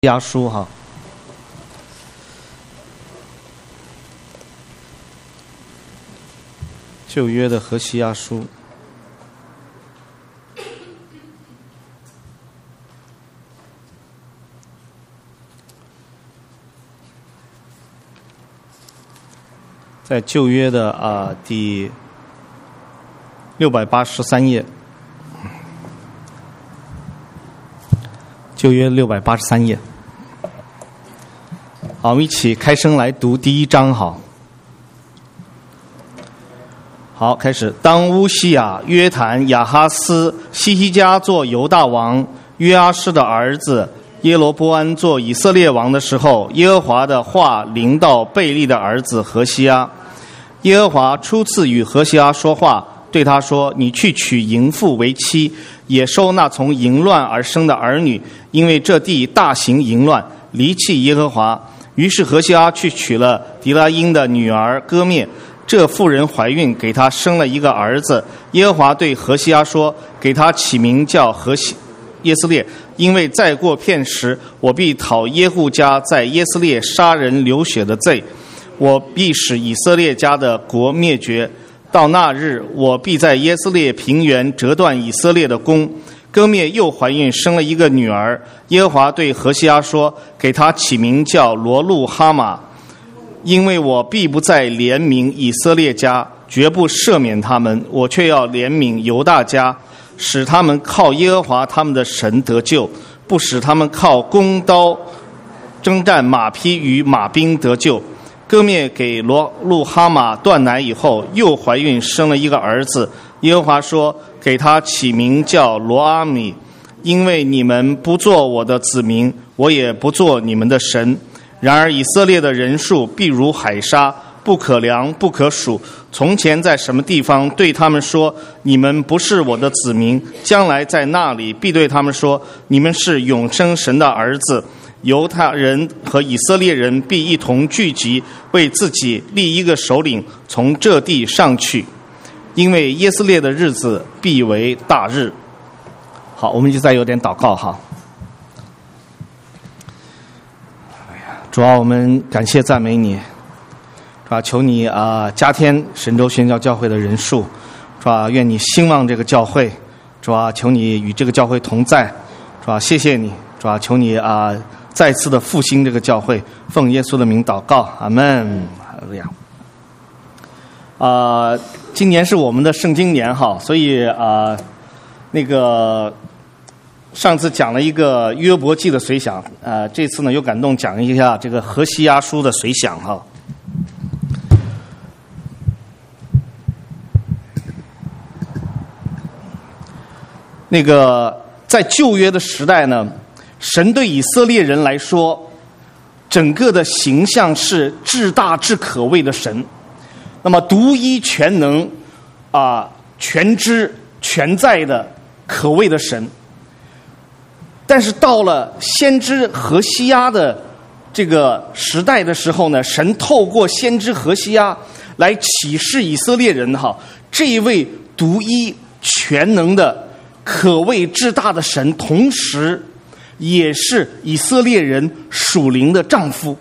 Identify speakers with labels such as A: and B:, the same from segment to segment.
A: 押书哈，旧约的何西阿书，在旧约的第683页，旧约683页。好，我们一起开声来读第一章。好，开始。当乌西雅、约坦、亚哈斯、希西家做犹大王，约阿施的儿子耶罗波安做以色列王的时候，耶和华的话临到贝利的儿子何西阿。耶和华初次与何西阿说话，对他说：你去娶淫妇为妻，也收那从淫乱而生的儿女，因为这地大行淫乱，离弃耶和华。于是何西阿去娶了狄拉因的女儿歌灭，这妇人怀孕，给他生了一个儿子。耶和华对何西阿说：给他起名叫耶斯列，因为再过片时，我必讨耶户家在耶斯列杀人流血的罪，我必使以色列家的国灭绝。到那日，我必在耶斯列平原折断以色列的弓。歌灭又怀孕，生了一个女儿。耶和华对何西阿说：给他起名叫罗路哈玛，因为我必不再怜悯以色列家，绝不赦免他们，我却要怜悯犹大家，使他们靠耶和华他们的神得救，不使他们靠弓刀征战马匹与马兵得救。歌灭给罗路哈玛断奶以后，又怀孕，生了一个儿子。耶和华说：给他起名叫罗阿米，因为你们不做我的子民，我也不做你们的神。然而以色列的人数必如海沙，不可量不可数。从前在什么地方对他们说你们不是我的子民，将来在那里必对他们说你们是永生神的儿子。犹太人和以色列人必一同聚集，为自己立一个首领，从这地上去，因为耶斯列的日子必为大日。好，我们就再有点祷告哈。主啊，我们感谢赞美你，主啊，求你加添神州宣教教会的人数，主啊，愿你兴旺这个教会，主啊，求你与这个教会同在，主啊，谢谢你，主啊，求你再次的复兴这个教会，奉耶稣的名祷告，阿们。哈利路亚。今年是我们的圣经年哈，所以上次讲了一个约伯记的随想，这次呢又感动讲一下这个何西阿书的随想哈。在旧约的时代呢，神对以色列人来说，整个的形象是至大至可畏的神，那么独一全能全知全在的可畏的神。但是到了先知何西阿的这个时代的时候呢，神透过先知何西阿来启示以色列人这一位独一全能的可畏至大的神，同时也是以色列人属灵的丈夫。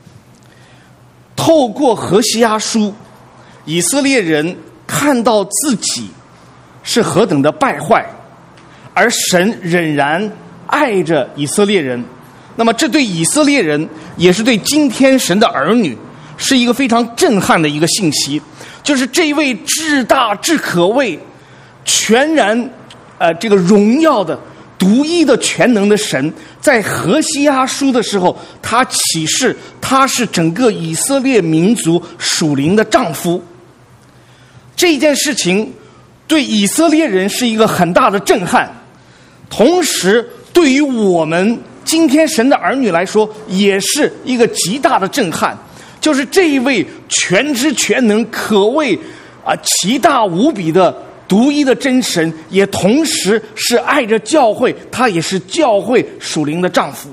A: 透过何西阿书，以色列人看到自己是何等的败坏，而神仍然爱着以色列人。那么这对以色列人，也是对今天神的儿女，是一个非常震撼的一个信息，就是这位至大至可畏、全然这个荣耀的独一的全能的神，在何西阿书的时候，他启示他是整个以色列民族属灵的丈夫。这件事情对以色列人是一个很大的震撼，同时对于我们今天神的儿女来说，也是一个极大的震撼，就是这一位全知全能可畏奇大无比的独一的真神，也同时是爱着教会，他也是教会属灵的丈夫。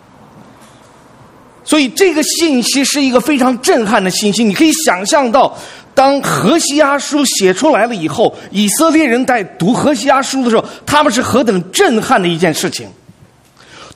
A: 所以这个信息是一个非常震撼的信息。你可以想象到，当何西阿书写出来了以后，以色列人在读何西阿书的时候，他们是何等震撼的一件事情。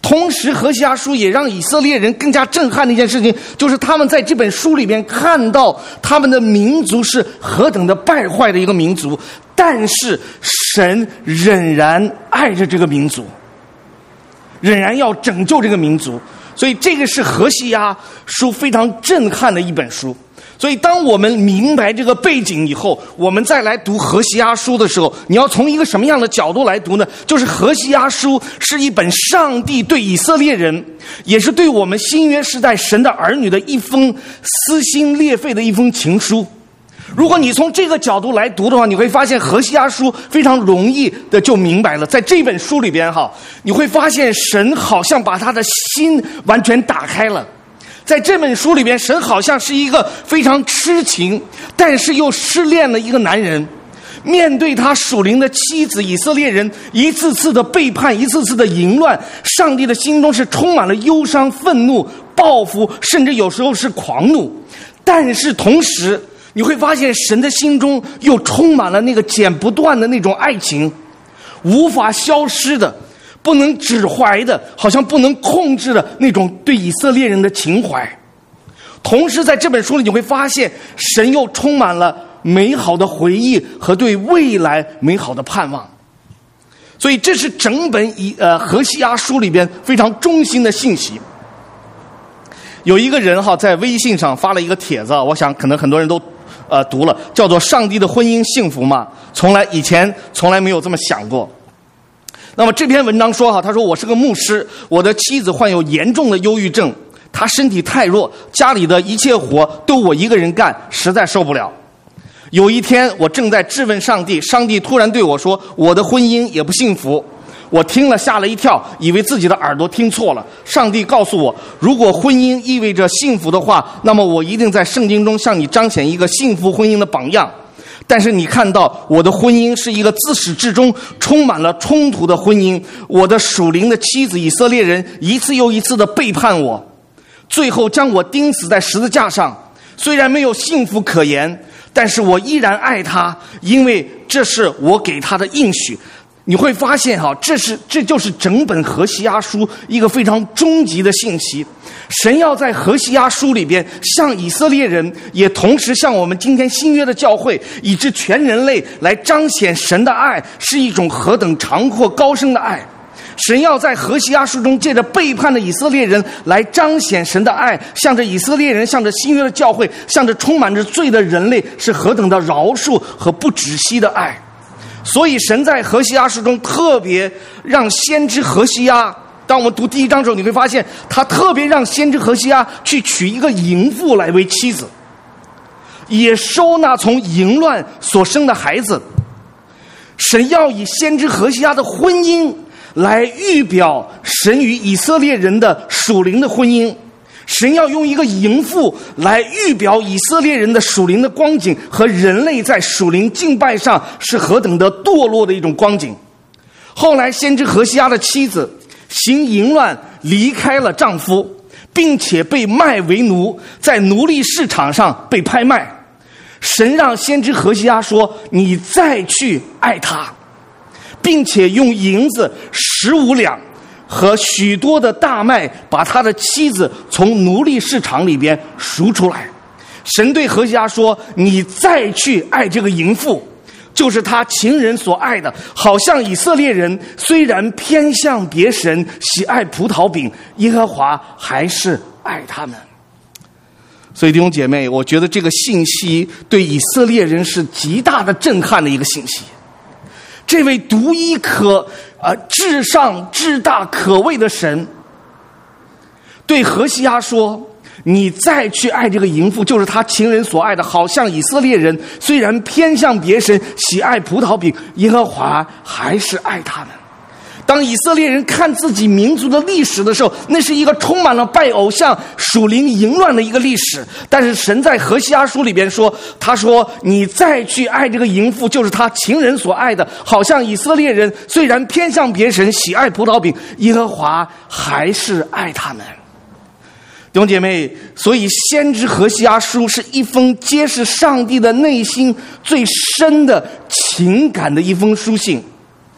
B: 同时何西阿书也让以色列人更加震撼的一件事情，就是他们在这本书里边看到他们的民族是何等的败坏的一个民族，但是神仍然爱着这个民族，仍然要拯救这个民族。所以这个是何西阿书非常震撼的一本书。所以当我们明白这个背景以后，我们再来读何西阿书的时候，你要从一个什么样的角度来读呢？就是何西阿书是一本上帝对以色列人，也是对我们新约时代神的儿女的一封撕心裂肺的一封情书。如果你从这个角度来读的话，你会发现何西阿书非常容易的就明白了。在这本书里边你会发现神好像把他的心完全打开了。在这本书里边，神好像是一个非常痴情但是又失恋的一个男人，面对他属灵的妻子以色列人一次次的背叛，一次次的淫乱，上帝的心中是充满了忧伤、愤怒、报复，甚至有时候是狂怒。但是同时你会发现神的心中又充满了那个剪不断的那种爱情，无法消失的，不能指怀的，好像不能控制的那种对以色列人的情怀。同时在这本书里你会发现神又充满了美好的回忆和对未来美好的盼望。所以这是整本何西阿书里边非常中心的信息。有一个人在微信上发了一个帖子，我想可能很多人都读了，叫做上帝的婚姻幸福吗？以前从来没有这么想过。那么这篇文章说他说我是个牧师，我的妻子患有严重的忧郁症，她身体太弱，家里的一切活都我一个人干，实在受不了。有一天我正在质问上帝，上帝突然对我说我的婚姻也不幸福。我听了吓了一跳，以为自己的耳朵听错了。上帝告诉我，如果婚姻意味着幸福的话，那么我一定在圣经中向你彰显一个幸福婚姻的榜样。但是你看到我的婚姻是一个自始至终充满了冲突的婚姻，我的属灵的妻子以色列人一次又一次的背叛我，最后将我钉死在十字架上。虽然没有幸福可言，但是我依然爱他，因为这是我给他的应许。你会发现这就是整本何西阿书一个非常终极的信息。神要在何西阿书里边向以色列人，也同时向我们今天新约的教会以至全人类来彰显神的爱是一种何等长阔高深的爱。神要在何西阿书中借着背叛的以色列人来彰显神的爱，向着以色列人，向着新约的教会，向着充满着罪的人类是何等的饶恕和不止息的爱。所以神在何西阿书中特别让先知何西阿，当我们读第一章的时候，你会发现他特别让先知何西阿去娶一个淫妇来为妻子，也收纳从淫乱所生的孩子。神要以先知何西阿的婚姻来预表神与以色列人的属灵的婚姻。神要用一个淫妇来预表以色列人的属灵的光景和人类在属灵敬拜上是何等的堕落的一种光景。后来先知何西阿的妻子行淫乱，离开了丈夫，并且被卖为奴，在奴隶市场上被拍卖。神让先知何西阿说，你再去爱他，并且用银子15两和许多的大麦把他的妻子从奴隶市场里边赎出来。神对何西阿说，你再去爱这个淫妇，就是他情人所爱的，好像以色列人虽然偏向别神，喜爱葡萄饼，耶和华还是爱他们。所以弟兄姐妹，我觉得这个信息对以色列人是极大的震撼的一个信息。这位独一至上至大可畏的神对何西阿说，你再去爱这个淫妇，就是他情人所爱的，好像以色列人虽然偏向别神，喜爱葡萄饼，耶和华还是爱他们。当以色列人看自己民族的历史的时候，那是一个充满了拜偶像、属灵淫乱的一个历史。但是神在何西阿书里边说，他说你再去爱这个淫妇，就是他情人所爱的，好像以色列人虽然偏向别神，喜爱葡萄饼，耶和华还是爱他们。弟兄姐妹，所以先知何西阿书是一封揭示上帝的内心最深的情感的一封书信。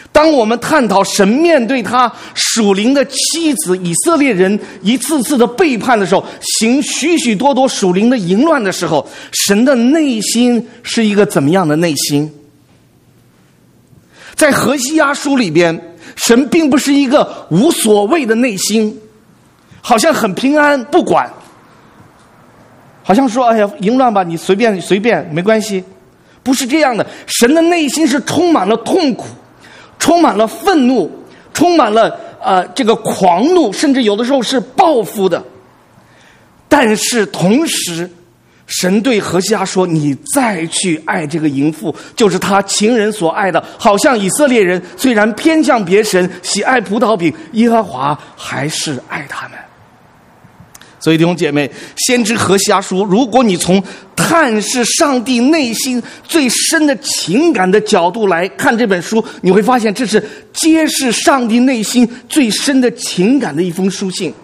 B: 当我们探讨神面对他属灵的妻子以色列人一次次的背叛的时候，行许许多多属灵的淫乱的时候，神的内心是一个怎么样的内心？在何西阿书里边，神并不是一个无所谓的内心，好像很平安不管，好像说哎呀淫乱吧，你随便没关系，不是这样的。神的内心是充满了痛苦，充满了愤怒，充满了这个狂怒，甚至有的时候是报复的。但是同时，神对何西阿说，你再去爱这个淫妇，就是他情人所爱的，好像以色列人虽然偏向别神，喜爱葡萄饼，耶和华还是爱他们。所以弟兄姐妹，先知何西阿书，如果你从探视上帝内心最深的情感的角度来看这本书，你会发现这是揭示上帝内心最深的情感的一封书信。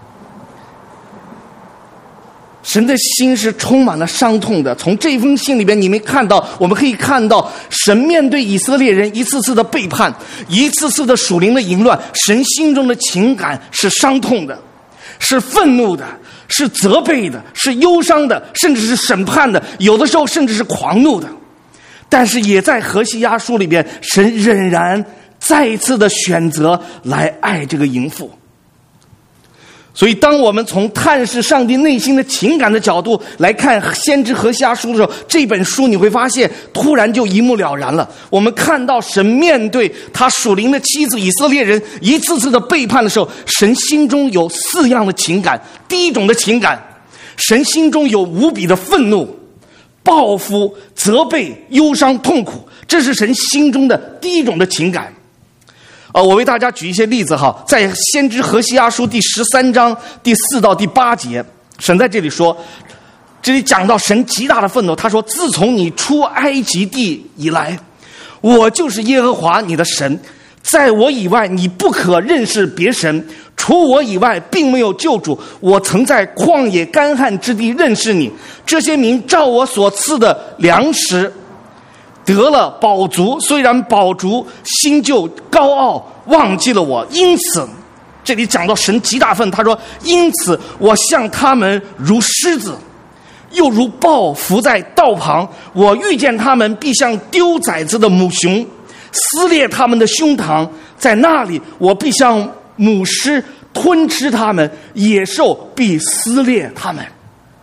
B: 神的心是充满了伤痛的。从这封信里边，我们可以看到神面对以色列人一次次的背叛，一次次的属灵的淫乱，神心中的情感是伤痛的，是愤怒的，是责备的，是忧伤的，甚至是审判的，有的时候甚至是狂怒的。但是也在何西阿书里边，神仍然再一次的选择来爱这个淫妇。所以当我们从探视上帝内心的情感的角度来看先知何西阿书的时候，这本书你会发现突然就一目了然了。我们看到神面对他属灵的妻子以色列人一次次的背叛的时候，神心中有4样的情感。第一种的情感，神心中有无比的愤怒、报复、责备、忧伤、痛苦，这是神心中的第一种的情感。我为大家举一些例子哈，在先知何西阿书第13章第4到第8节，神在这里说，这里讲到神极大的愤怒，他说，自从你出埃及地以来，我就是耶和华你的神，在我以外你不可认识别神，除我以外并没有救主。我曾在旷野干旱之地认识你，这些民照我所赐的粮食得了饱足，虽然饱足，心就高傲，忘记了我。因此，这里讲到神极大愤，他说，因此我向他们如狮子，又如豹伏在道旁，我遇见他们，必像丢崽子的母熊，撕裂他们的胸膛，在那里我必像母狮吞吃他们，野兽必撕裂他们。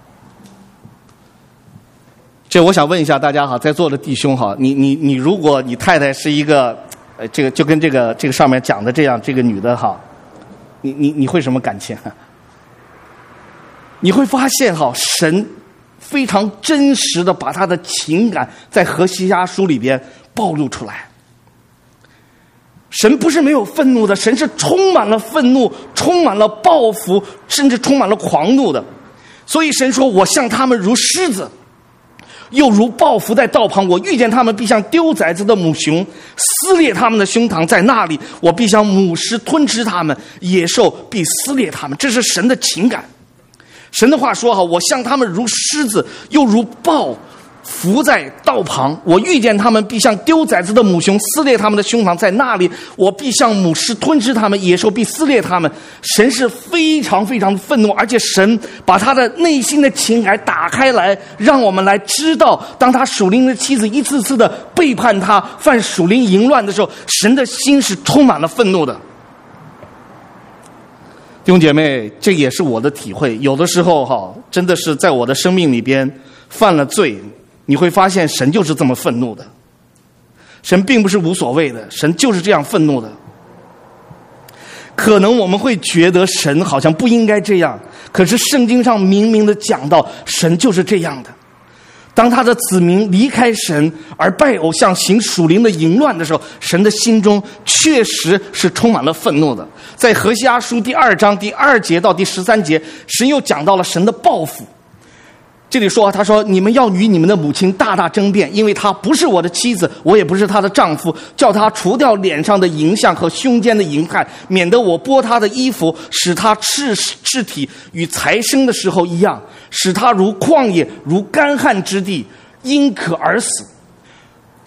B: 这我想问一下大家哈，在座的弟兄哈，你如果你太太是一个这个就跟这个上面讲的这样，这个女的哈，你会什么感情？你会发现哈，神非常真实的把他的情感在何西阿书里边暴露出来。神不是没有愤怒的，神是充满了愤怒，充满了报复，甚至充满了狂怒的。所以神说，我向他们如狮子，又如豹伏在道旁，我遇见他们，必像丢崽子的母熊，撕裂他们的胸膛，在那里我必像母狮吞吃他们，野兽必撕裂他们。这是神的情感。神的话说，我向他们如狮子，又如豹伏在道旁，我遇见他们，必像丢崽子的母熊，撕裂他们的胸膛，在那里我必像母狮吞吃他们，野兽必撕裂他们。神是非常非常愤怒，而且神把他的内心的情感打开来，让我们来知道，当他属灵的妻子一次次的背叛他，犯属灵淫乱的时候，神的心是充满了愤怒的。弟兄姐妹，这也是我的体会，有的时候真的是在我的生命里边犯了罪，你会发现神就是这么愤怒的。神并不是无所谓的，神就是这样愤怒的。可能我们会觉得神好像不应该这样，可是圣经上明明的讲到，神就是这样的。当他的子民离开神而拜偶像，行属灵的淫乱的时候，神的心中确实是充满了愤怒的。在何西阿书第2章第2节到第13节，神又讲到了神的报复。这里说，他说，你们要与你们的母亲大大争辩，因为她不是我的妻子，我也不是她的丈夫，叫她除掉脸上的淫像和胸间的淫汉，免得我剥她的衣服，使她赤体与才生的时候一样，使她如旷野如干旱之地，因渴而死。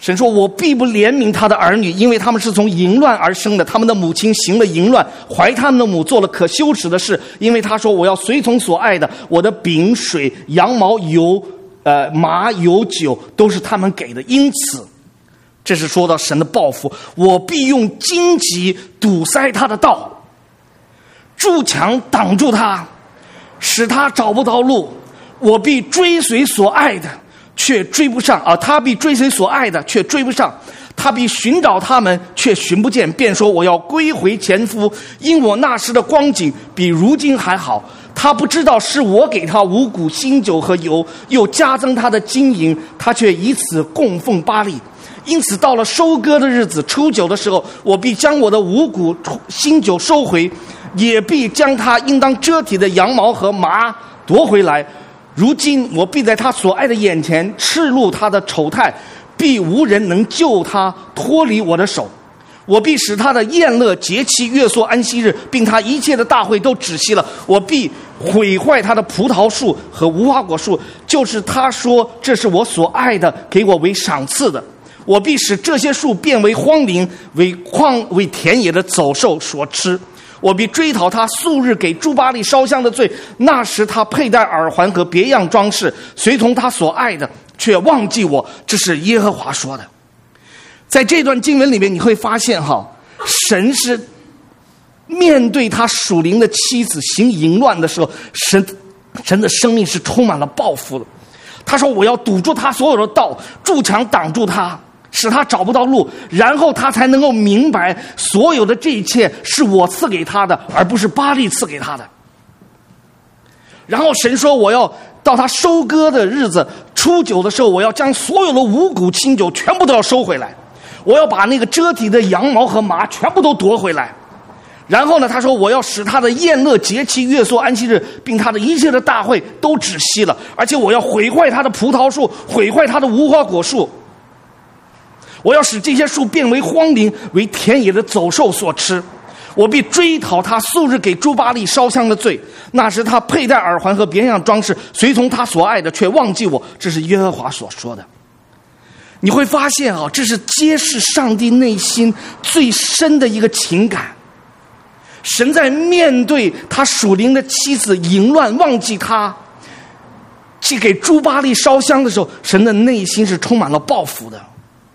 B: 神说，我必不怜悯他的儿女，因为他们是从淫乱而生的，他们的母亲行了淫乱，怀他们的母做了可羞耻的事。因为他说，我要随从所爱的，我的饼水羊毛油麻油酒都是他们给的。因此，这是说到神的报复，我必用荆棘堵塞他的道，筑墙挡住他，使他找不到路。我必追随所爱的，却追不上他必追随所爱的，却追不上。他必寻找他们，却寻不见，便说，我要归回前夫，因我那时的光景比如今还好。他不知道是我给他五谷新酒和油，又加增他的金银，他却以此供奉巴力。因此到了收割的日子，初九的时候，我必将我的五谷新酒收回，也必将他应当遮体的羊毛和麻夺回来。如今我必在他所爱的眼前赤露他的丑态，必无人能救他脱离我的手。我必使他的宴乐节期月朔安息日，并他一切的大会都止息了。我必毁坏他的葡萄树和无花果树，就是他说这是我所爱的，给我为赏赐的。我必使这些树变为荒林，为田野的走兽所吃。我必追讨他素日给诸巴力烧香的罪，那时他佩戴耳环和别样装饰，随从他所爱的，却忘记我。这是耶和华说的。在这段经文里面，你会发现神是面对他属灵的妻子行淫乱的时候，神的生命是充满了报复的。他说，我要堵住他所有的道，筑墙挡住他，使他找不到路，然后他才能够明白所有的这一切是我赐给他的，而不是巴力赐给他的。然后神说，我要到他收割的日子，初九的时候，我要将所有的五谷新酒全部都要收回来，我要把那个遮体的羊毛和麻全部都夺回来。然后呢，他说，我要使他的宴乐节期月朔安息日，并他的一切的大会都止息了，而且我要毁坏他的葡萄树，毁坏他的无花果树，我要使这些树变为荒林，为田野的走兽所吃。我必追讨他素日给诸巴力烧香的罪，那时他佩戴耳环和别样装饰，随从他所爱的，却忘记我。这是耶和华所说的。你会发现这是揭示上帝内心最深的一个情感。神在面对他属灵的妻子淫乱忘记他，去给诸巴力烧香的时候，神的内心是充满了报复的。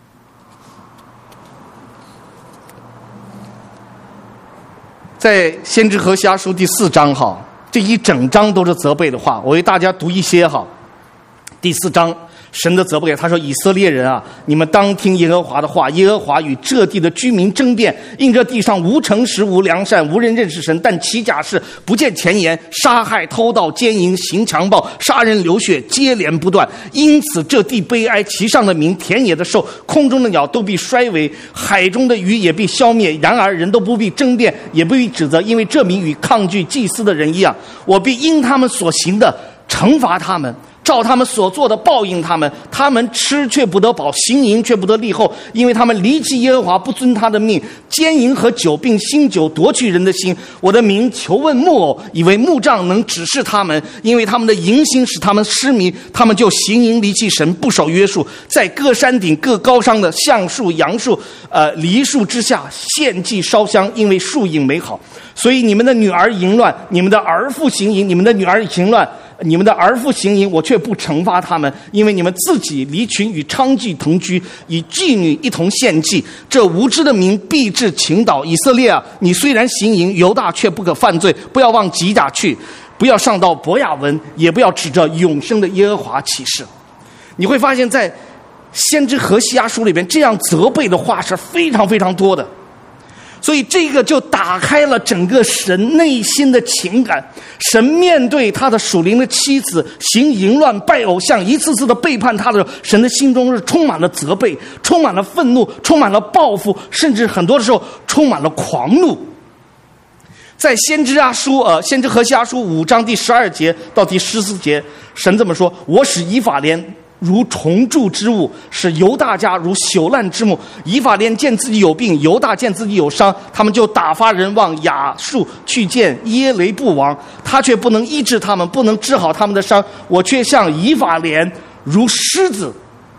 B: 在先知何西阿书第4章这一整章都是责备的话，我为大家读一些第4章神的责备，他说，以色列人啊，你们当听耶和华的话，耶和华与这地的居民争辩，因这地上无诚实无良善，无人认识神，但其假是不见前言，杀害偷盗奸淫行强暴，杀人流血，接连不断。因此这地悲哀，其上的民，田野的兽，空中的鸟都必衰微，海中的鱼也必消灭。然而人都不必争辩，也不必指责，因为这民与抗拒祭司的人一样，我必因他们所行的惩罚他们，照他们所做的报应他们。他们吃却不得饱，行淫却不得立后，因为他们离弃耶和华，不遵他的命，奸淫和酒并新酒夺去人的心。我的民求问木偶，以为木杖能指示他们，因为他们的淫心使他们失迷，他们就行淫离弃神，不守约束，在各山顶各高山的橡树杨树梨树之下献祭烧香，因为树影美好。所以你们的女儿淫乱，你们的儿妇行淫，你们的女儿行乱，你们的儿妇行淫，我却不惩罚他们，因为你们自己离群与娼妓同居，与妓女一同献祭。这无知的民必致倾倒。以色列啊，你虽然行淫，犹大却不可犯罪。不要往吉甲去，不要上到伯亚文，也不要指着永生的耶和华起誓。你会发现在先知何西阿书里边，这样责备的话是非常非常多的。所以这个就打开了整个神内心的情感。神面对他的属灵的妻子行淫乱拜偶像，一次次的背叛他的时候，神的心中是充满了责备，充满了愤怒，充满了报复，甚至很多的时候充满了狂怒。在先知何西阿书5章第12节到第14节，神这么说：我使以法莲如虫蛀之物，使犹大家如朽烂之木。以法莲见自己有病，犹大见自己有伤，他们就打发人往亚述去见耶雷布王，他却不能医治他们，不能治好他们的伤。我却像以法莲如狮子，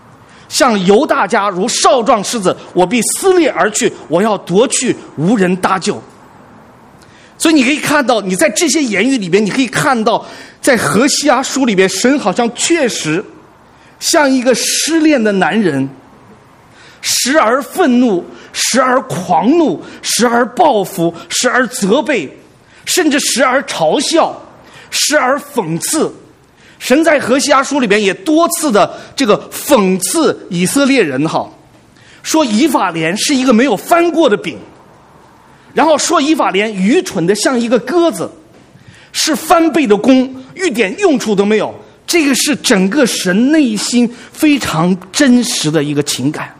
B: 像犹大家如少壮狮子，我必撕裂而去，我要夺去，无人搭救。所以你可以看到，你在这些言语里边，你可以看到，在何西阿书里边，神好像确实像一个失恋的男人，时而愤怒，时而狂怒，时而报复，时而责备，甚至时而嘲笑，时而讽刺。神在何西阿书里边也多次的这个讽刺以色列人，说以法莲是一个没有翻过的饼，然后说以法莲愚蠢的像一个鸽子，是翻倍的弓，一点用处都没有。这个是整个神内心非常真实的一个情感。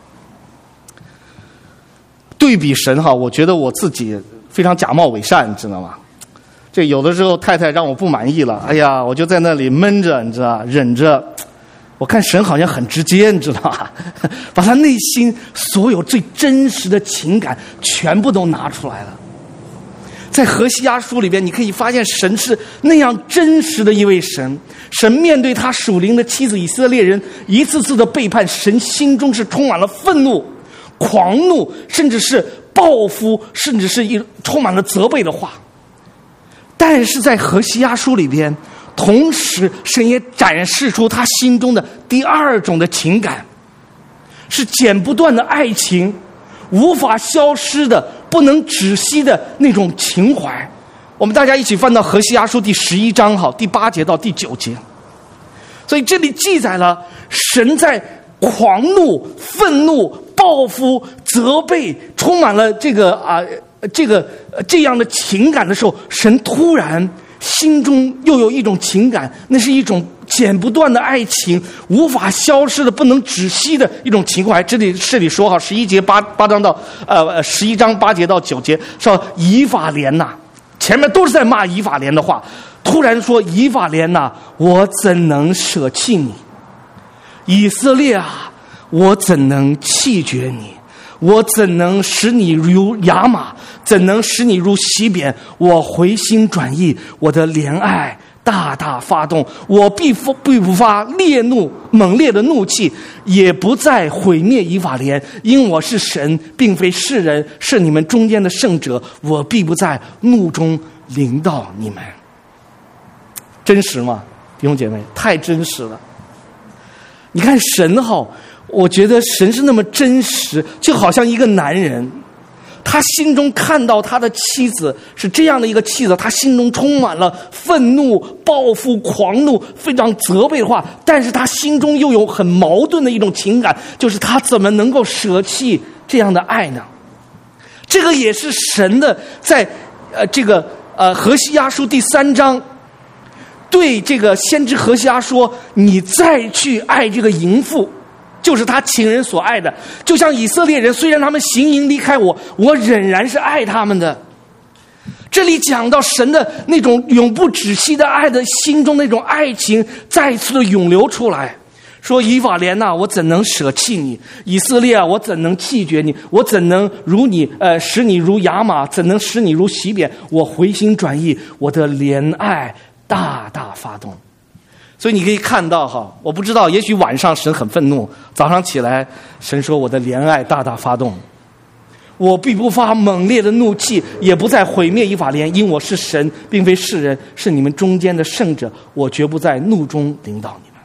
B: 对比神我觉得我自己非常假冒伪善，你知道吗？这有的时候太太让我不满意了，哎呀，我就在那里闷着，你知道，忍着。我看神好像很直接，你知道吧？把他内心所有最真实的情感全部都拿出来了。在何西阿书里边，你可以发现神是那样真实的一位神。神面对他属灵的妻子以色列人一次次的背叛，神心中是充满了愤怒、狂怒，甚至是报复，甚至是充满了责备的话。但是在何西阿书里边，同时神也展示出他心中的第二种的情感，是剪不断的爱情，无法消失的、不能止息的那种情怀。我们大家一起翻到何西阿书第11章第8节到第9节。所以这里记载了神在狂怒、愤怒、报复、责备，充满了这样的情感的时候，神突然心中又有一种情感，那是一种剪不断的爱情，无法消失的、不能止息的一种情怀。这里说11节8章到11章8节到9节，说以法莲呐，前面都是在骂以法莲的话，突然说以法莲呐，我怎能舍弃你？以色列啊，我怎能弃绝你？我怎能使你如亚玛？怎能使你如西扁？我回心转意，我的怜爱大大发动，我必不发烈怒猛烈的怒气，也不再毁灭以法莲，因我是神，并非世人，是你们中间的圣者，我必不在怒中临到你们。真实吗？弟兄姐妹，太真实了。你看神我觉得神是那么真实，就好像一个男人，他心中看到他的妻子是这样的一个妻子，他心中充满了愤怒、报复、狂怒，非常责备的话，但是他心中又有很矛盾的一种情感，就是他怎么能够舍弃这样的爱呢？这个也是神的在何西阿书第3章对这个先知何西阿说，你再去爱这个淫妇，就是他情人所爱的，就像以色列人，虽然他们行淫离开我，我仍然是爱他们的。这里讲到神的那种永不止息的爱的心中那种爱情再次的涌流出来，说以法莲呐，我怎能舍弃你？以色列啊，我怎能弃绝你？我怎能使你如亚玛？怎能使你如西扁？我回心转意，我的怜爱大大发动。所以你可以看到我不知道，也许晚上神很愤怒，早上起来神说我的怜爱大大发动，我必不发猛烈的怒气，也不再毁灭以法莲，因我是神，并非世人，是你们中间的圣者，我绝不在怒中领导你们。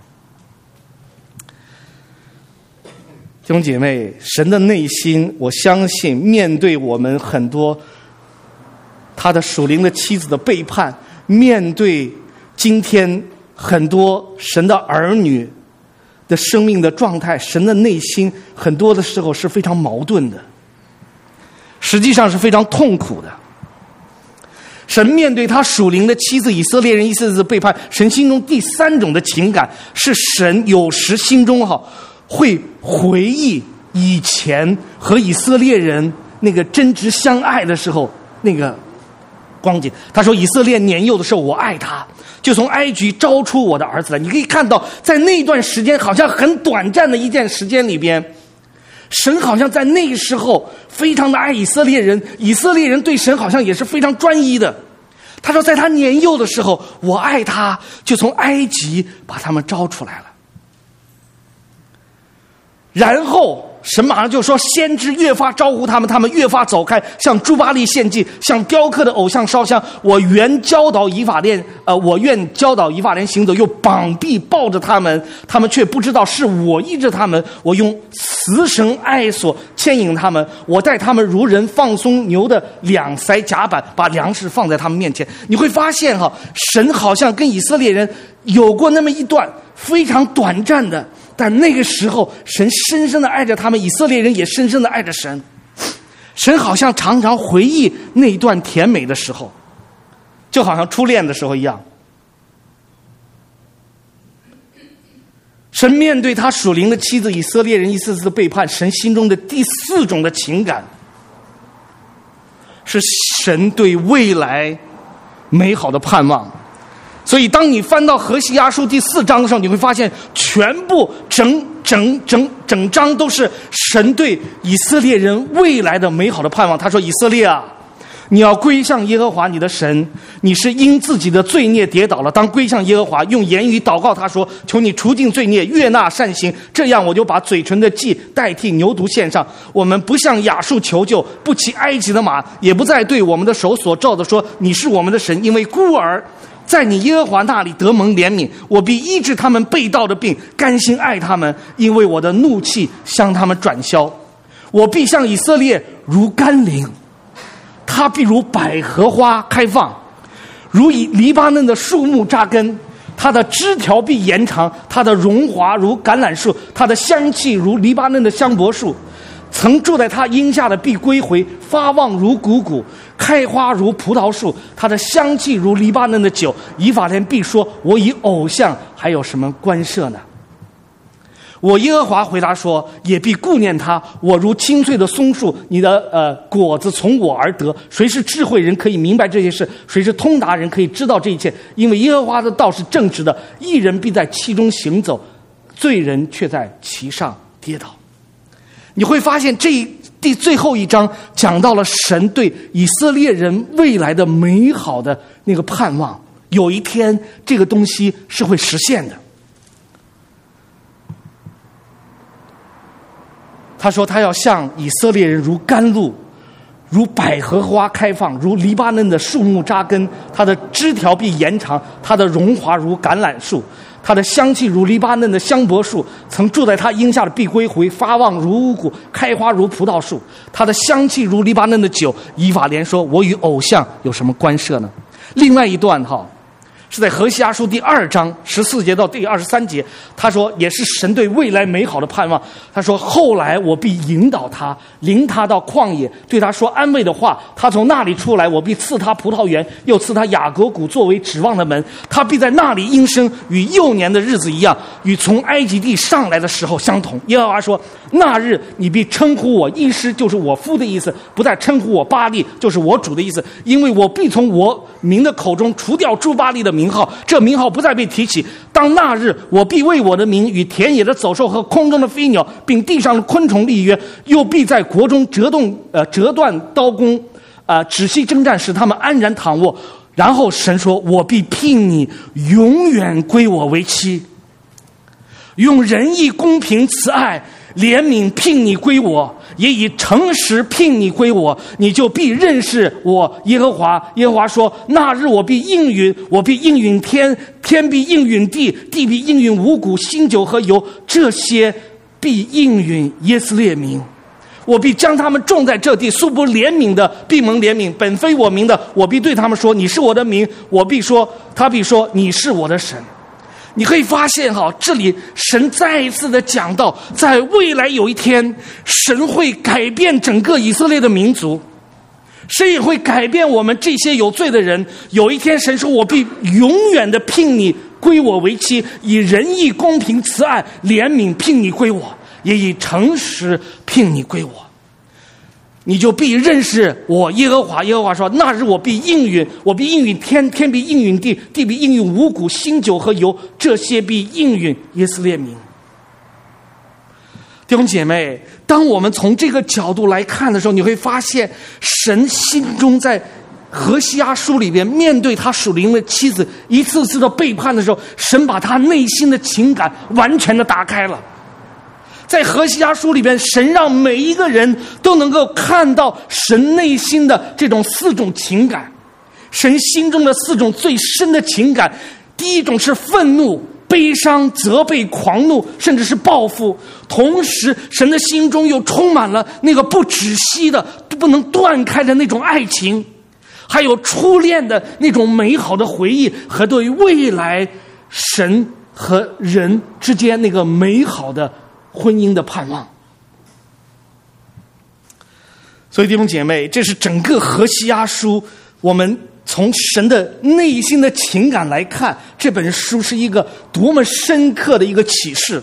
B: 弟兄姐妹，神的内心，我相信面对我们很多他的属灵的妻子的背叛，面对今天很多神的儿女的生命的状态，神的内心很多的时候是非常矛盾的，实际上是非常痛苦的。神面对他属灵的妻子以色列人一次次背叛，神心中第三种的情感是神有时心中会回忆以前和以色列人那个真挚相爱的时候那个光景。他说以色列年幼的时候我爱他，就从埃及招出我的儿子来。你可以看到在那段时间好像很短暂的一段时间里边，神好像在那个时候非常的爱以色列人，以色列人对神好像也是非常专一的。他说在他年幼的时候我爱他，就从埃及把他们招出来了。 然后神马上就说，先知越发招呼他们，他们越发走开，向朱巴利献祭，向雕刻的偶像烧香。我愿教导以法莲行走，又绑臂抱着他们，他们却不知道是我医治他们。我用慈绳爱索牵引他们，我带他们如人放松牛的两腮甲板，把粮食放在他们面前。你会发现神好像跟以色列人有过那么一段非常短暂的，但那个时候神深深的爱着他们，以色列人也深深的爱着神。神好像常常回忆那一段甜美的时候，就好像初恋的时候一样。神面对他属灵的妻子以色列人一次次的背叛，神心中的第4种的情感是神对未来美好的盼望。所以当你翻到何西阿书第4章的时候，你会发现全部整章都是神对以色列人未来的美好的盼望。他说，以色列啊，你要归向耶和华你的神，你是因自己的罪孽跌倒了，当归向耶和华，用言语祷告他说，求你除尽罪孽，悦纳善行，这样我就把嘴唇的祭代替牛犊献上。我们不向亚述求救，不骑埃及的马，也不再对我们的手所造的说，你是我们的神，因为孤儿在你耶和华那里得蒙怜悯，我必医治他们背道的病，甘心爱他们，因为我的怒气向他们转消。我必向以色列如甘霖，他必如百合花开放，如以黎巴嫩的树木扎根，它的枝条必延长，它的荣华如橄榄树，它的香气如黎巴嫩的香柏树。曾住在他荫下的必归回，发旺如谷谷，开花如葡萄树，它的香气如黎巴嫩的酒。以法莲必说，我以偶像还有什么关涉呢？我耶和华回答说，也必顾念他，我如青翠的松树，你的果子从我而得。谁是智慧人可以明白这些事？谁是通达人可以知道这一切？因为耶和华的道是正直的，义人必在其中行走，罪人却在其上跌倒。你会发现最后一章讲到了神对以色列人未来的美好的那个盼望，有一天这个东西是会实现的。他说他要向以色列人如甘露，如百合花开放，如黎巴嫩的树木扎根，它的枝条必延长，它的荣华如橄榄树，它的香气如黎巴嫩的香柏树，曾住在他荫下的必归回，发旺如乌谷，开花如葡萄树，它的香气如黎巴嫩的酒。以法莲说，我与偶像有什么关涉呢？另外一段是在何西阿书第2章14节到第23节，他说也是神对未来美好的盼望。他说，后来我必引导他，领他到旷野，对他说安慰的话。他从那里出来，我必赐他葡萄园，又赐他雅各谷作为指望的门。他必在那里应生，与幼年的日子一样，与从埃及地上来的时候相同。耶和华说，那日你必称呼我医师，就是我夫的意思，不再称呼我巴力，就是我主的意思，因为我必从我民的口中除掉诸巴力的名号，这名号不再被提起。当那日，我必为我的名与田野的走兽和空中的飞鸟，并地上的昆虫立约，又必在国中折断刀弓，止息征战，使他们安然躺卧。然后神说，我必聘你永远归我为妻，用仁义公平慈爱怜悯聘你归我，也以诚实聘你归我，你就必认识我耶和华。耶和华说，那日我必应允，我必应允天，天必应允地，地必应允五谷、新酒和油，这些必应允耶斯列民。我必将他们种在这地，素不怜悯的必蒙怜悯，本非我名的，我必对他们说，你是我的名。他必说，你是我的神。你可以发现这里神再一次的讲到，在未来有一天，神会改变整个以色列的民族，神也会改变我们这些有罪的人。有一天神说，我必永远的聘你归我为妻，以仁义公平慈爱怜悯聘你归我，也以诚实聘你归我，你就必认识我耶和华。耶和华说，那日我必应允，我必应允天，天必应允地，地必应允五谷、新酒和油，这些必应允耶斯列民。弟兄姐妹，当我们从这个角度来看的时候，你会发现神心中在何西阿书里边，面对他属灵的妻子一次次的背叛的时候，神把他内心的情感完全的打开了。 在何西阿书里边，神让每一个人都能够看到神内心的这种4种情感，神心中的4种最深的情感。第一种是愤怒、悲伤、责备、狂怒，甚至是报复。同时神的心中又充满了那个不止息的、不能断开的那种爱情，还有初恋的那种美好的回忆，和对未来神和人之间那个美好的婚姻的盼望。所以弟兄姐妹，这是整个何西阿书，我们从神的内心的情感来看，这本书是一个多么深刻的一个启示。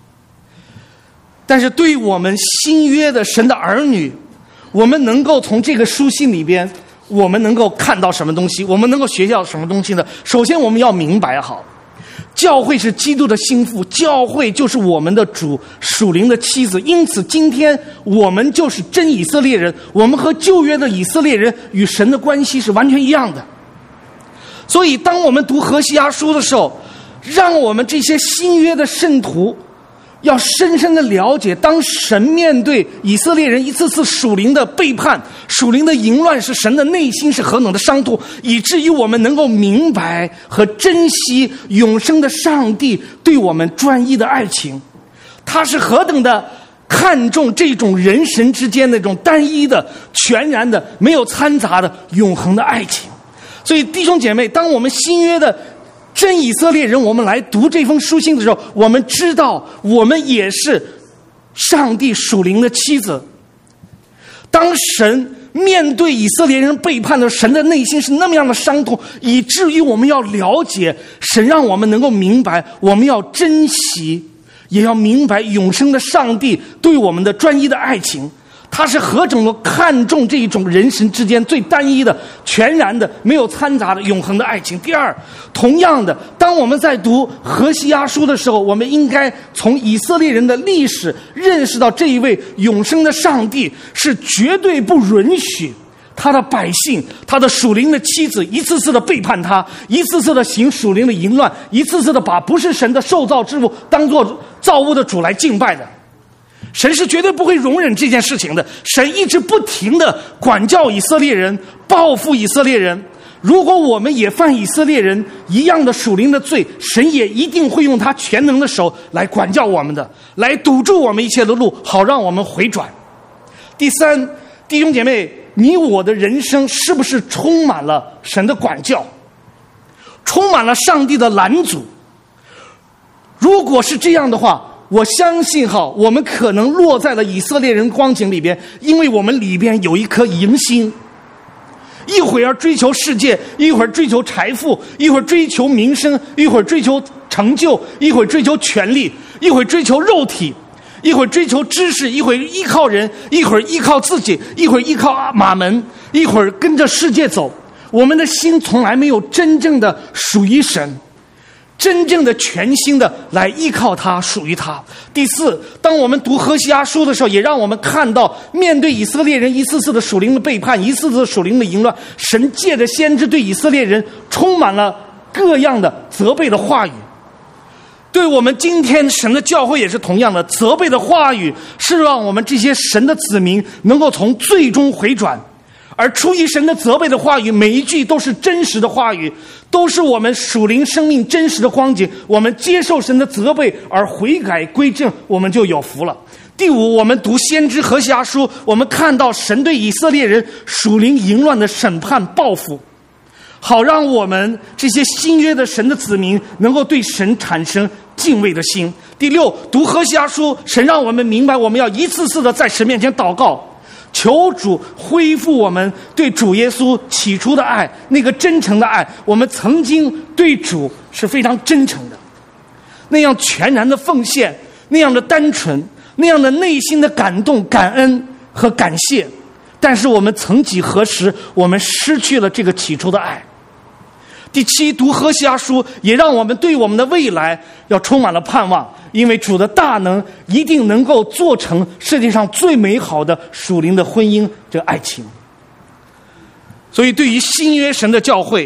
B: 但是对于我们新约的神的儿女，我们能够从这个书信里边，我们能够看到什么东西，我们能够学到什么东西呢？首先我们要明白好，教会是基督的心腹，教会就是我们的主属灵的妻子。因此今天我们就是真以色列人，我们和旧约的以色列人与神的关系是完全一样的。所以当我们读何西阿书的时候，让我们这些新约的圣徒要深深的了解，当神面对以色列人一次次属灵的背叛、属灵的淫乱时，神的内心是何等的伤痛，以至于我们能够明白和珍惜永生的上帝对我们专一的爱情。他是何等的看重这种人神之间那种单一的、全然的、没有掺杂的永恒的爱情。所以弟兄姐妹，当我们新约的真以色列人，我们来读这封书信的时候，我们知道我们也是上帝属灵的妻子。当神面对以色列人背叛的时候，神的内心是那么样的伤痛，以至于我们要了解神，让我们能够明白，我们要珍惜，也要明白永生的上帝对我们的专一的爱情。他是何等的看重这一种人神之间最单一的、全然的、没有掺杂的永恒的爱情。第二，同样的，当我们在读何西阿书的时候，我们应该从以色列人的历史认识到，这一位永生的上帝是绝对不允许他的百姓、他的属灵的妻子一次次的背叛他，一次次的行属灵的淫乱，一次次的把不是神的受造之物当作造物的主来敬拜的。神是绝对不会容忍这件事情的。神一直不停的管教以色列人，报复以色列人。如果我们也犯以色列人一样的属灵的罪，神也一定会用他全能的手来管教我们的，来堵住我们一切的路，好让我们回转。第三，弟兄姐妹，你我的人生是不是充满了神的管教，充满了上帝的拦阻？如果是这样的话，我相信我们可能落在了以色列人光景里边，因为我们里边有一颗淫心，一会儿追求世界，一会儿追求财富，一会儿追求名声，一会儿追求成就，一会儿追求权力，一会儿追求肉体，一会儿追求知识，一会儿依靠人，一会儿依靠自己，一会儿依靠马门，一会儿跟着世界走。我们的心从来没有真正的属于神，真正的全心的来依靠他，属于他。第四，当我们读何西阿书的时候，也让我们看到，面对以色列人一次次的属灵的背叛，一次次的属灵的淫乱，神借着先知对以色列人充满了各样的责备的话语。对我们今天神的教会也是同样的，责备的话语是让我们这些神的子民能够从最终回转。而出于神的责备的话语，每一句都是真实的话语，都是我们属灵生命真实的光景。我们接受神的责备而悔改归正，我们就有福了。第五，我们读先知何西阿书，我们看到神对以色列人属灵淫乱的审判报复，好让我们这些新约的神的子民能够对神产生敬畏的心。第六，读何西阿书，神让我们明白，我们要一次次的在神面前祷告，求主恢复我们对主耶稣起初的爱，那个真诚的爱。我们曾经对主是非常真诚的，那样全然的奉献，那样的单纯，那样的内心的感动、感恩和感谢。但是我们曾几何时，我们失去了这个起初的爱。第七，读何西阿书也让我们对我们的未来要充满了盼望，因为主的大能一定能够做成世界上最美好的属灵的婚姻，这爱情。所以对于新约神的教会，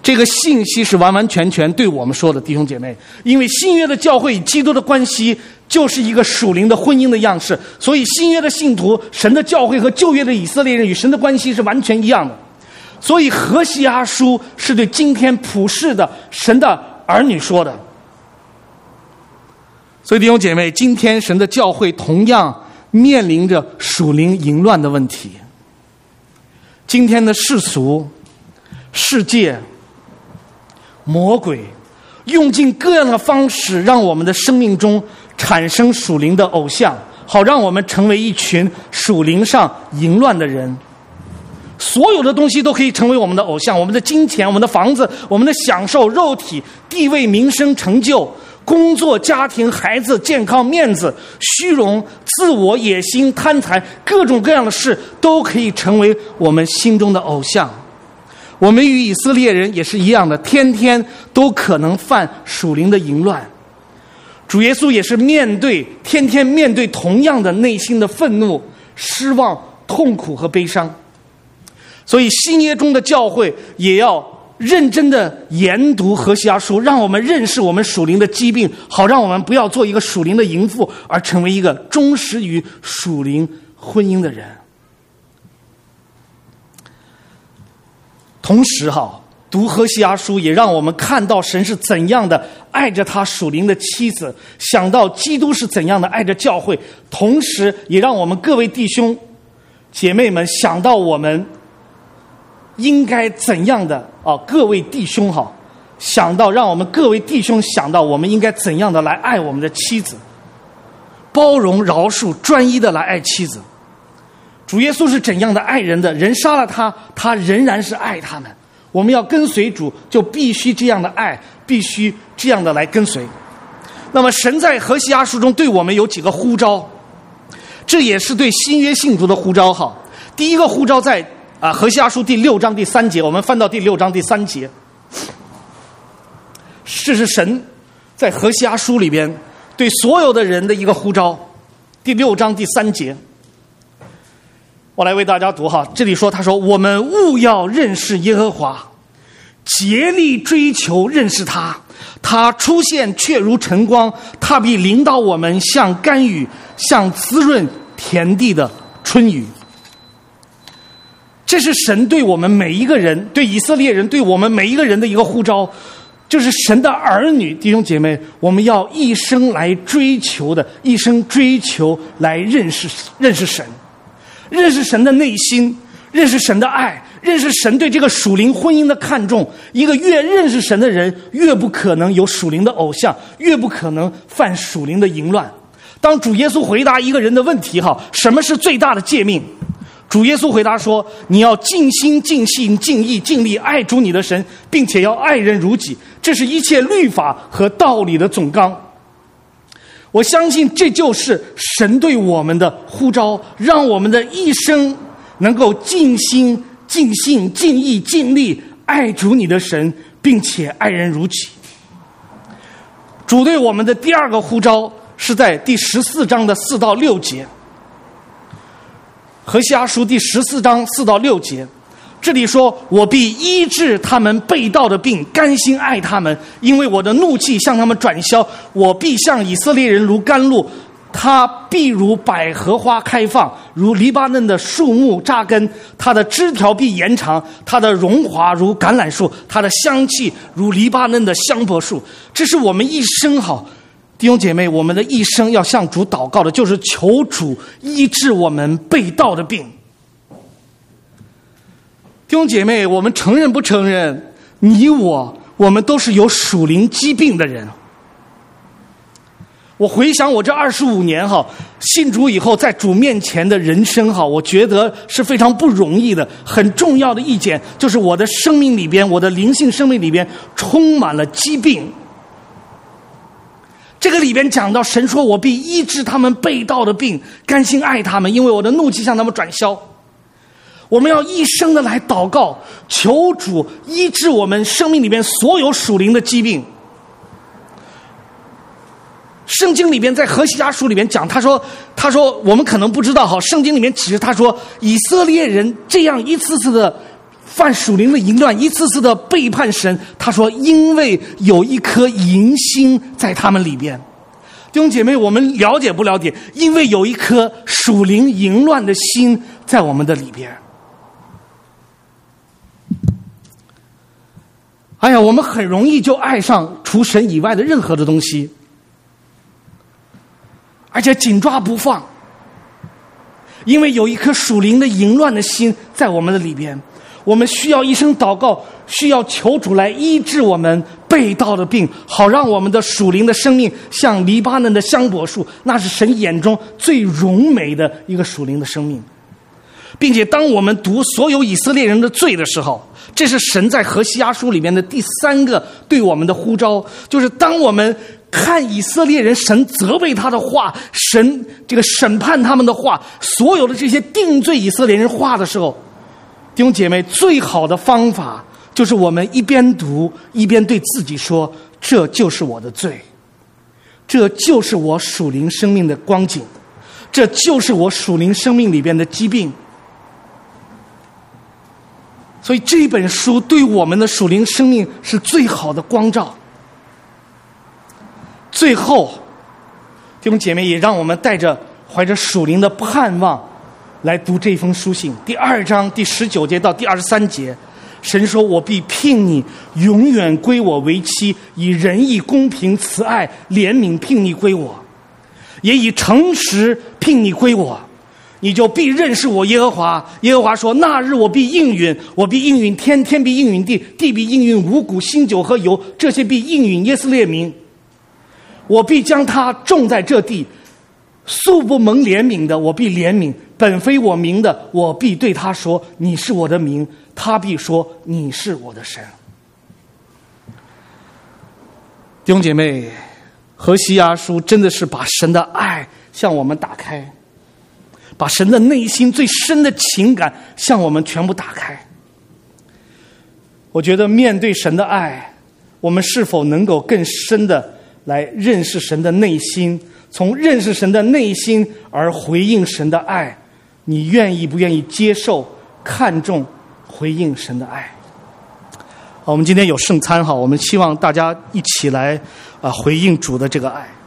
B: 这个信息是完完全全对我们说的，弟兄姐妹，因为新约的教会与基督的关系就是一个属灵的婚姻的样式，所以新约的信徒，神的教会和旧约的以色列人与神的关系是完全一样的。所以何西阿书是对今天普世的神的儿女说的。所以弟兄姐妹，今天神的教会同样面临着属灵淫乱的问题。今天的世俗、世界、魔鬼用尽各样的方式，让我们的生命中产生属灵的偶像，好让我们成为一群属灵上淫乱的人。所有的东西都可以成为我们的偶像，我们的金钱、我们的房子、我们的享受、肉体、地位、名声、成就、工作、家庭、孩子、健康、面子、虚荣、自我、野心、贪财，各种各样的事都可以成为我们心中的偶像。我们与以色列人也是一样的，天天都可能犯属灵的淫乱。主耶稣也是天天面对同样的内心的愤怒、失望、痛苦和悲伤。所以新约中的教会也要认真的研读何西阿书，让我们认识我们属灵的疾病，好让我们不要做一个属灵的淫妇，而成为一个忠实于属灵婚姻的人。同时读何西阿书也让我们看到神是怎样的爱着他属灵的妻子，想到基督是怎样的爱着教会，同时也让我们各位弟兄姐妹们想到我们应该怎样的各位弟兄让我们各位弟兄想到我们应该怎样的来爱我们的妻子，包容饶恕，专一的来爱妻子。主耶稣是怎样的爱人的，人杀了他，他仍然是爱他们。我们要跟随主，就必须这样的爱，必须这样的来跟随。那么神在何西阿书中对我们有几个呼召，这也是对新约信徒的呼召。第一个呼召在何西阿书第6章第3节，我们翻到第6章第3节，这是神在何西阿书里边对所有的人的一个呼召。第6章第3节，我来为大家读这里说，他说：“我们务要认识耶和华，竭力追求认识他。他出现却如晨光，他必领导我们像甘雨，像滋润田地的春雨。”这是神对我们每一个人，对以色列人，对我们每一个人的一个呼召，就是神的儿女弟兄姐妹，我们要一生来追求的，一生追求来认识神，认识神的内心，认识神的爱，认识神对这个属灵婚姻的看重。一个越认识神的人，越不可能有属灵的偶像，越不可能犯属灵的淫乱。当主耶稣回答一个人的问题什么是最大的诫命，主耶稣回答说：你要尽心尽性尽意尽力爱主你的神，并且要爱人如己，这是一切律法和道理的总纲。我相信这就是神对我们的呼召，让我们的一生能够尽心尽性尽意尽力爱主你的神，并且爱人如己。主对我们的第二个呼召是在第14章的4到6节，何西阿书第14章4到6节，这里说：我必医治他们背道的病，甘心爱他们，因为我的怒气向他们转消。我必向以色列人如甘露，他必如百合花开放，如黎巴嫩的树木扎根，他的枝条必延长，他的荣华如橄榄树，他的香气如黎巴嫩的香柏树。这是我们一生弟兄姐妹，我们的一生要向主祷告的，就是求主医治我们背道的病。弟兄姐妹，我们承认不承认，你我们都是有属灵疾病的人。我回想我这25年信主以后在主面前的人生我觉得是非常不容易的。很重要的一点就是我的生命里边，我的灵性生命里边充满了疾病。这个里边讲到神说：我必医治他们背道的病，甘心爱他们，因为我的怒气向他们转消。我们要一生的来祷告，求主医治我们生命里边所有属灵的疾病。圣经里边在何西阿书里边讲，他说我们可能不知道圣经里面其实他说以色列人这样一次次的犯属灵的淫乱，一次次的背叛神。他说，因为有一颗淫心在他们里边。弟兄姐妹，我们了解不了解？因为有一颗属灵淫乱的心在我们的里边。哎呀，我们很容易就爱上除神以外的任何的东西，而且紧抓不放。因为有一颗属灵的淫乱的心在我们的里边，我们需要一声祷告，需要求主来医治我们背道的病，好让我们的属灵的生命像黎巴嫩的香柏树，那是神眼中最荣美的一个属灵的生命。并且当我们读所有以色列人的罪的时候，这是神在何西阿书里面的第3个对我们的呼召，就是当我们看以色列人神责备他的话，神这个审判他们的话，所有的这些定罪以色列人话的时候，弟兄姐妹，最好的方法就是我们一边读一边对自己说，这就是我的罪，这就是我属灵生命的光景，这就是我属灵生命里边的疾病。所以这本书对我们的属灵生命是最好的光照。最后，弟兄姐妹，也让我们怀着属灵的盼望来读这封书信。第2章第19节到第23节，神说，我必聘你永远归我为妻，以仁义公平慈爱怜悯聘你归我，也以诚实聘你归我，你就必认识我耶和华。耶和华说，那日我必应允，我必应允天，天必应允地，地必应允五谷新酒和油，这些必应允耶斯列民。我必将他种在这地，素不蒙怜悯的我必怜悯，本非我名的我必对他说，你是我的名，他必说，你是我的神。弟兄姐妹，何西阿书真的是把神的爱向我们打开，把神的内心最深的情感向我们全部打开。我觉得面对神的爱，我们是否能够更深的来认识神的内心，从认识神的内心而回应神的爱，你愿意不愿意接受、看重、回应神的爱？好，我们今天有圣餐，我们希望大家一起来回应主的这个爱。